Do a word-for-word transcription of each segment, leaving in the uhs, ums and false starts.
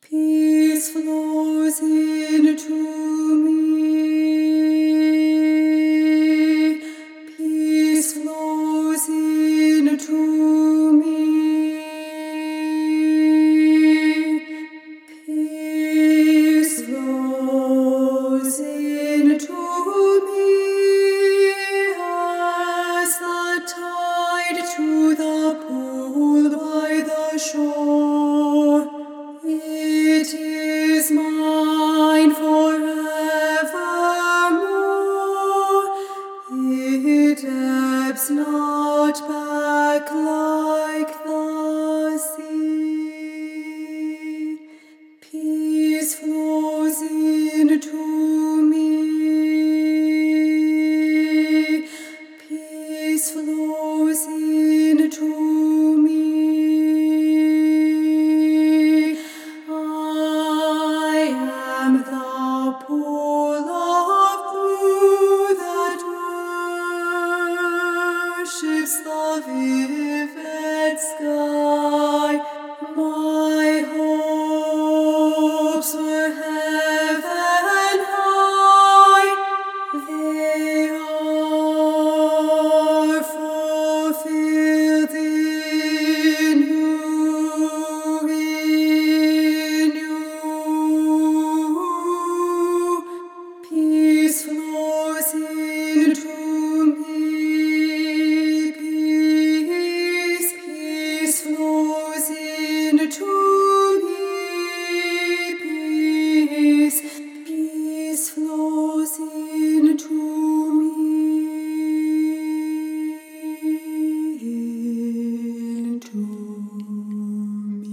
Peace flows into me. Peace flows into me. Peace flows into me as the tide to the pool by the shore. It is mine forevermore. It ebbs not back like the sea. Peace flows into me. Peace flows into me. The pool of blue that worships the vivid sky. My hopes were heaven high. They are fulfilled in you. Peace flows into me. Peace, peace flows into me. Peace, peace flows into me. Into me.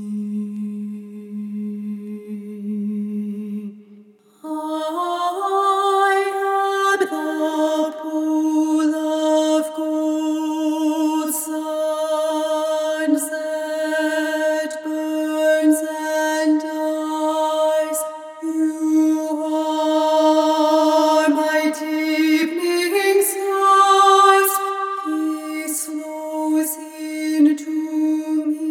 The pool of gold sunset burns and dies. You are my deepening skies. Peace flows into me.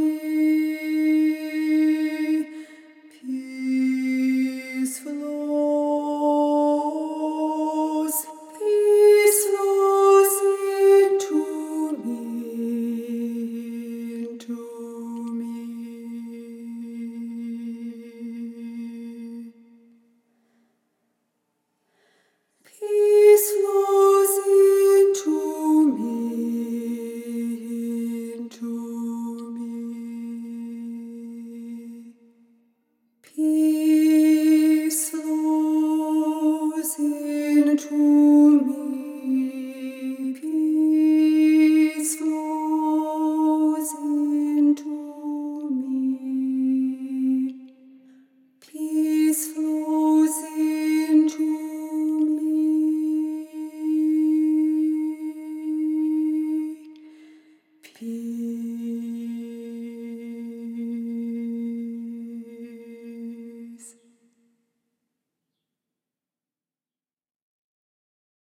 Peace flows. Peace flows into me, into me. Peace flows into me, into me. Peace flows into me. Peace flows into me. Peace flows.